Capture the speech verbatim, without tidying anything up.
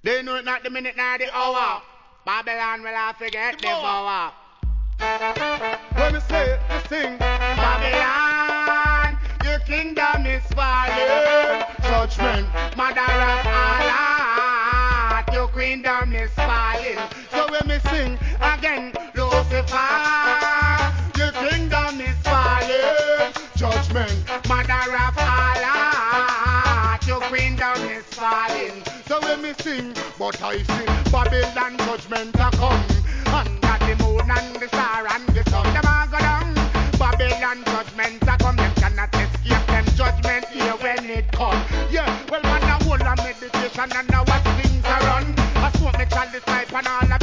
They know it not the minute nor the hour. Babylon will I forget the power. When we say this thing, Babylon, your kingdom is falling. Judgment, mother of all art, your kingdom is falling. So when we sing again, Lucifer, your kingdom is falling. Judgment, mother of all art, your kingdom is falling. So when we sing, but I see Babylon judgment a come. Under the moon and the star and the sun, them all go down. Babylon judgment a come. Them cannot escape them judgment here when it come. Yeah, well man a whole of meditation and now watch things a run. I smoke me chalice pipe and all